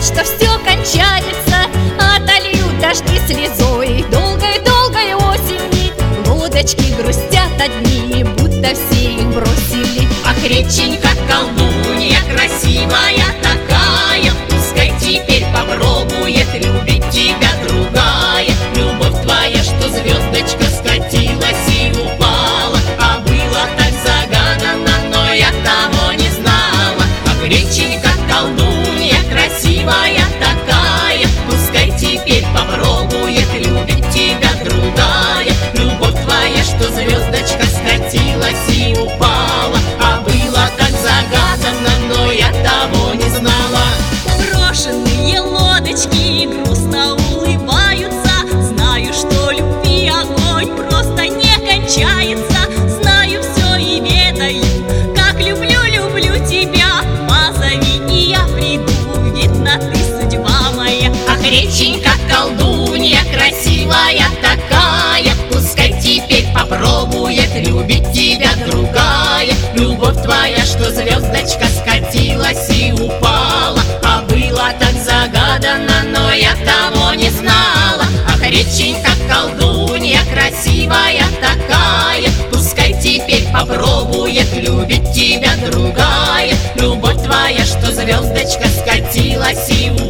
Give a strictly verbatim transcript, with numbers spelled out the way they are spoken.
что все кончается, отолью дожди слезой. Долгой-долгой осени лодочки грустят одни, будто все их бросили. Ах, реченька, колдунья красивая такая, пускай теперь попробует любить тебя другая. Любовь твоя, что звездочка скатилась и упала, а было так загаданно, но я того не знала. Ах, реченька, колдунья красивая такая, пускай теперь попробует любить тебя другая. Любовь твоя, что звездочка скатилась и упала, а было так загаданно, но я того не знала. Брошенные лодочки грустно улыбаются. Знаю, что любви огонь просто не кончается. Знаю все и ведаю, как люблю, люблю тебя. Позови, и я приду, видно, ты судьба моя. Ах, реченька, колдунья красивая такая, пускай теперь попробует любить тебя другая. Любовь твоя, что звездочка скатилась и упала, а было так загаданно, но я того не знала. Ах, реченька, колдунья красивая такая, пускай теперь попробует любить тебя другая. Любовь твоя, что звездочка скатилась и упала,